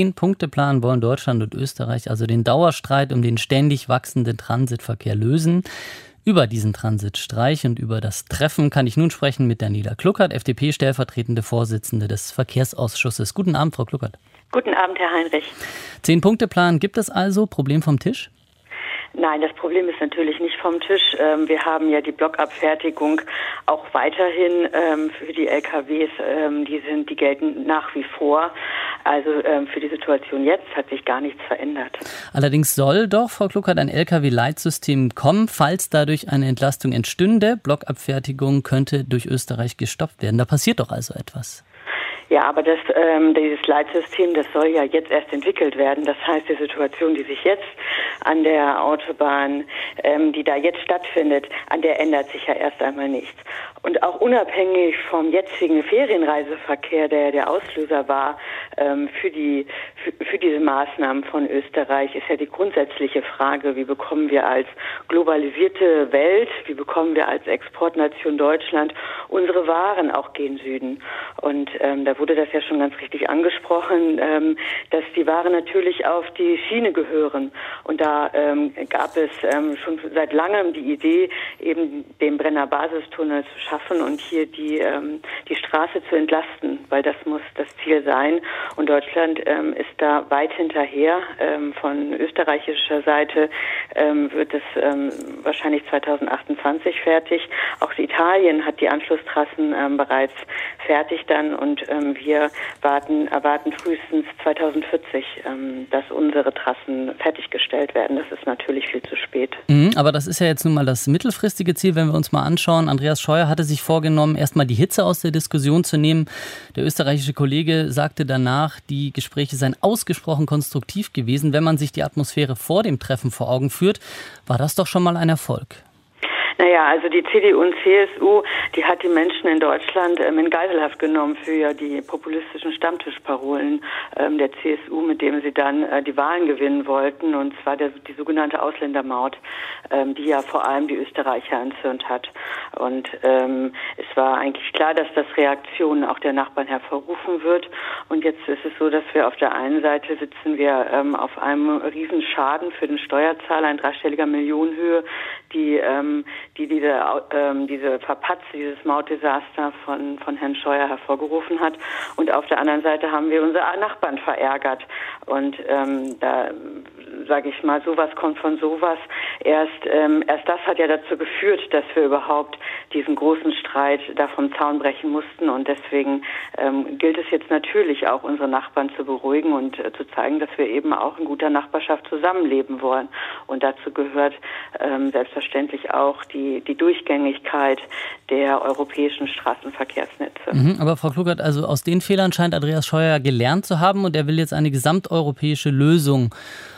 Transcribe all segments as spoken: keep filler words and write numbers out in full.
Zehn-Punkte-Plan wollen Deutschland und Österreich also den Dauerstreit um den ständig wachsenden Transitverkehr lösen. Über diesen Transitstreich und über das Treffen kann ich nun sprechen mit Daniela Kluckert, F D P-stellvertretende Vorsitzende des Verkehrsausschusses. Guten Abend, Frau Kluckert. Guten Abend, Herr Heinrich. Zehn-Punkte-Plan gibt es also, Problem vom Tisch? Nein, das Problem ist natürlich nicht vom Tisch. Wir haben ja die Blockabfertigung auch weiterhin für die L K Ws. Die sind, die gelten nach wie vor. Also für die Situation jetzt hat sich gar nichts verändert. Allerdings soll doch, Frau Kluckert, ein L K W-Leitsystem kommen, falls dadurch eine Entlastung entstünde. Blockabfertigung könnte durch Österreich gestoppt werden. Da passiert doch also etwas. Ja, aber das, ähm, dieses Leitsystem, das soll ja jetzt erst entwickelt werden. Das heißt, die Situation, die sich jetzt an der Autobahn, ähm, die da jetzt stattfindet, an der ändert sich ja erst einmal nichts. Und auch unabhängig vom jetzigen Ferienreiseverkehr, der der Auslöser war ähm, für die für, für diese Maßnahmen von Österreich, ist ja die grundsätzliche Frage: Wie bekommen wir als globalisierte Welt, wie bekommen wir als Exportnation Deutschland unsere Waren auch gen Süden? Und ähm, da wurde das ja schon ganz richtig angesprochen, ähm, dass die Waren natürlich auf die Schiene gehören. Und da ähm, gab es ähm, schon seit langem die Idee, eben den Brenner Basistunnel zu schaffen und hier die ähm, die Straße zu entlasten, weil das muss das Ziel sein. Und Deutschland ähm, ist da weit hinterher. Ähm, von österreichischer Seite ähm, wird es ähm, wahrscheinlich zweitausendachtundzwanzig fertig. Auch Italien hat die Anschlusstrassen ähm, bereits fertig dann, und ähm, wir warten, erwarten frühestens zweitausendvierzig, ähm, dass unsere Trassen fertiggestellt werden. Das ist natürlich viel zu spät. Mhm, aber das ist ja jetzt nun mal das mittelfristige Ziel, wenn wir uns mal anschauen. Andreas Scheuer hatte sich vorgenommen, erstmal die Hitze aus der Diskussion zu nehmen. Der österreichische Kollege sagte danach, die Gespräche seien ausgesprochen konstruktiv gewesen. Wenn man sich die Atmosphäre vor dem Treffen vor Augen führt, war das doch schon mal ein Erfolg. Naja, also die C D U und C S U, die hat die Menschen in Deutschland ähm, in Geiselhaft genommen für ja die populistischen Stammtischparolen ähm, der C S U, mit denen sie dann äh, die Wahlen gewinnen wollten, und zwar der, die sogenannte Ausländermaut, ähm, die ja vor allem die Österreicher entzürnt hat. Und ähm, es war eigentlich klar, dass das Reaktionen auch der Nachbarn hervorrufen wird. Und jetzt ist es so, dass wir auf der einen Seite sitzen wir ähm, auf einem Riesenschaden für den Steuerzahler in dreistelliger Millionenhöhe, die ähm, die diese ähm, diese Verpatz, dieses Mautdesaster von von Herrn Scheuer hervorgerufen hat. Und auf der anderen Seite haben wir unsere Nachbarn verärgert. Und ähm, da sage ich mal, sowas kommt von sowas. Erst ähm, erst das hat ja dazu geführt, dass wir überhaupt diesen großen Streit da vom Zaun brechen mussten. Und deswegen ähm, gilt es jetzt natürlich auch, unsere Nachbarn zu beruhigen und äh, zu zeigen, dass wir eben auch in guter Nachbarschaft zusammenleben wollen. Und dazu gehört ähm, selbstverständlich auch die, die Durchgängigkeit der europäischen Straßenverkehrsnetze. Mhm, aber Frau Kluckert, also aus den Fehlern scheint Andreas Scheuer gelernt zu haben, und er will jetzt eine gesamteuropäische Lösung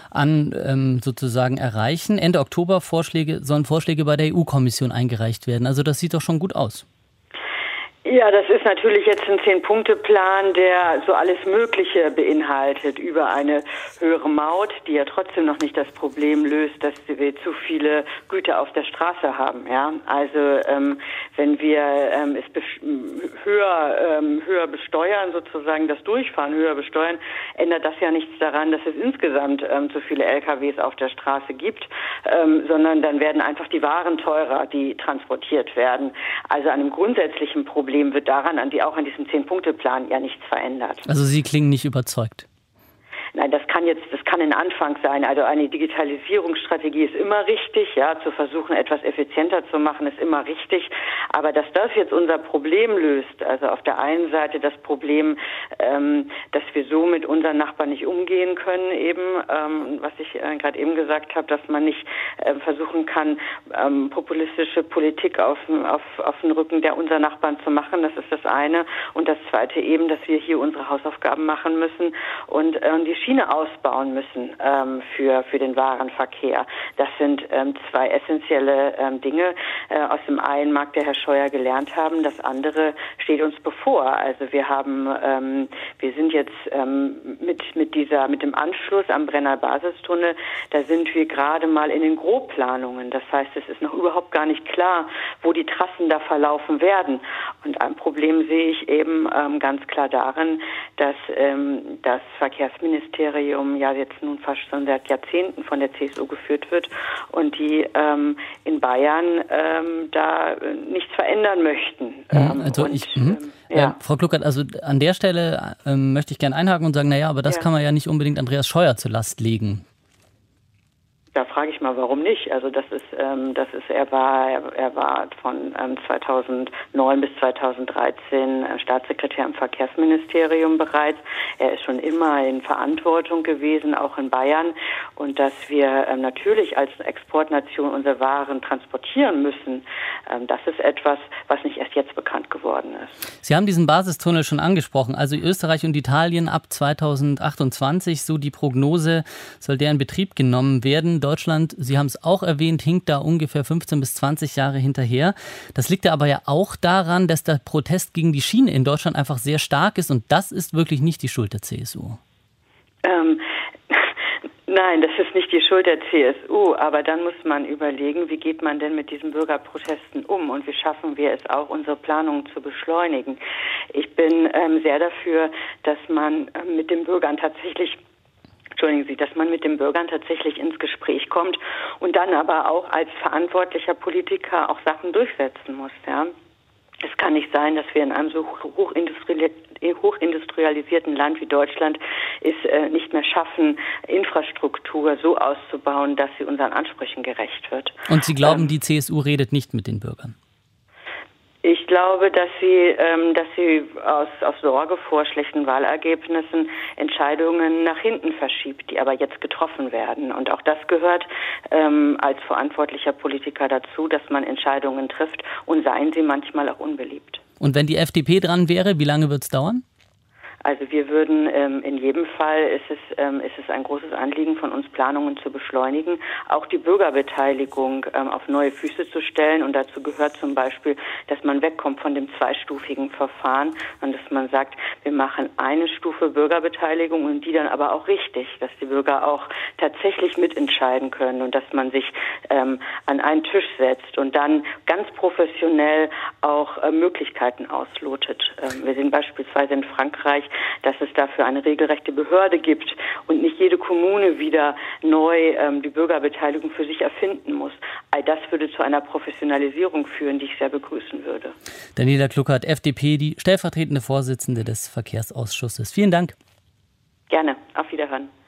an ähm, sozusagen erreichen. Ende Oktober Vorschläge, sollen Vorschläge bei der E U-Kommission eingereicht werden. Also das sieht doch schon gut aus. Ja, das ist natürlich jetzt ein Zehn-Punkte-Plan, der so alles Mögliche beinhaltet, über eine höhere Maut, die ja trotzdem noch nicht das Problem löst, dass wir zu viele Güter auf der Straße haben. Ja, also ähm, wenn wir ähm, es höher ähm, höher besteuern, sozusagen das Durchfahren höher besteuern, ändert das ja nichts daran, dass es insgesamt ähm, zu viele L K Ws auf der Straße gibt, ähm, sondern dann werden einfach die Waren teurer, die transportiert werden. Also an einem grundsätzlichen Problem wird daran, an die, auch an diesem Zehn-Punkte-Plan ja nichts verändert. Also Sie klingen nicht überzeugt. Nein, das kann jetzt, das kann ein Anfang sein. Also eine Digitalisierungsstrategie ist immer richtig, ja, zu versuchen, etwas effizienter zu machen, ist immer richtig. Aber dass das jetzt unser Problem löst, also auf der einen Seite das Problem, ähm, dass wir so mit unseren Nachbarn nicht umgehen können, eben, ähm, was ich äh, gerade eben gesagt habe, dass man nicht äh, versuchen kann, ähm, populistische Politik auf, auf, auf den Rücken der unserer Nachbarn zu machen. Das ist das eine. Und das zweite eben, dass wir hier unsere Hausaufgaben machen müssen und äh, die Schiene aus, ausbauen müssen ähm, für, für den Warenverkehr. Das sind ähm, zwei essentielle ähm, Dinge. Äh, aus dem einen mag der Herr Scheuer gelernt haben, das andere steht uns bevor. Also wir haben, ähm, wir sind jetzt ähm, mit, mit dieser, mit dem Anschluss am Brenner Basistunnel, da sind wir gerade mal in den Grobplanungen. Das heißt, es ist noch überhaupt gar nicht klar, wo die Trassen da verlaufen werden. Und ein Problem sehe ich eben ähm, ganz klar darin, dass ähm, das Verkehrsministerium ja jetzt nun fast schon seit Jahrzehnten von der C S U geführt wird und die ähm, in Bayern ähm, da nichts verändern möchten. Ähm, also und, ich, ähm, ja. äh, Frau Kluckert, also an der Stelle ähm, möchte ich gerne einhaken und sagen, naja, aber das ja. kann man ja nicht unbedingt Andreas Scheuer zur Last legen. Da frage ich mal, warum nicht? Also das ist, ähm, das ist, er war, er, er war von ähm, zweitausendneun bis zweitausenddreizehn äh, Staatssekretär im Verkehrsministerium bereits. Er ist schon immer in Verantwortung gewesen, auch in Bayern. Und dass wir ähm, natürlich als Exportnation unsere Waren transportieren müssen, ähm, das ist etwas, was nicht erst jetzt bekannt geworden ist. Sie haben diesen Basistunnel schon angesprochen. Also Österreich und Italien ab zweitausendachtundzwanzig, so die Prognose, soll der in Betrieb genommen werden. Deutschland, Sie haben es auch erwähnt, hinkt da ungefähr fünfzehn bis zwanzig Jahre hinterher. Das liegt ja aber ja auch daran, dass der Protest gegen die Schiene in Deutschland einfach sehr stark ist und das ist wirklich nicht die Schuld der C S U. Ähm, nein, das ist nicht die Schuld der C S U, aber dann muss man überlegen, wie geht man denn mit diesen Bürgerprotesten um und wie schaffen wir es auch, unsere Planungen zu beschleunigen. Ich bin ähm, sehr dafür, dass man ähm, mit den Bürgern tatsächlich Entschuldigen Sie, dass man mit den Bürgern tatsächlich ins Gespräch kommt und dann aber auch als verantwortlicher Politiker auch Sachen durchsetzen muss. Ja. Es kann nicht sein, dass wir in einem so hochindustrialisierten Land wie Deutschland es äh, nicht mehr schaffen, Infrastruktur so auszubauen, dass sie unseren Ansprüchen gerecht wird. Und Sie glauben, ähm, die C S U redet nicht mit den Bürgern? Ich glaube, dass sie, ähm, dass sie aus, aus Sorge vor schlechten Wahlergebnissen Entscheidungen nach hinten verschiebt, die aber jetzt getroffen werden. Und auch das gehört ähm, als verantwortlicher Politiker dazu, dass man Entscheidungen trifft und seien sie manchmal auch unbeliebt. Und wenn die F D P dran wäre, wie lange wird es dauern? Also wir würden ähm, in jedem Fall ist es ähm, ist es ein großes Anliegen von uns, Planungen zu beschleunigen, auch die Bürgerbeteiligung ähm, auf neue Füße zu stellen und dazu gehört zum Beispiel, dass man wegkommt von dem zweistufigen Verfahren und dass man sagt, wir machen eine Stufe Bürgerbeteiligung und die dann aber auch richtig, dass die Bürger auch tatsächlich mitentscheiden können und dass man sich ähm, an einen Tisch setzt und dann ganz professionell auch äh, Möglichkeiten auslotet. Ähm, wir sehen beispielsweise in Frankreich, dass es dafür eine regelrechte Behörde gibt und nicht jede Kommune wieder neu ähm, die Bürgerbeteiligung für sich erfinden muss. All das würde zu einer Professionalisierung führen, die ich sehr begrüßen würde. Daniela Kluckert, F D P, die stellvertretende Vorsitzende des Verkehrsausschusses. Vielen Dank. Gerne. Auf Wiederhören.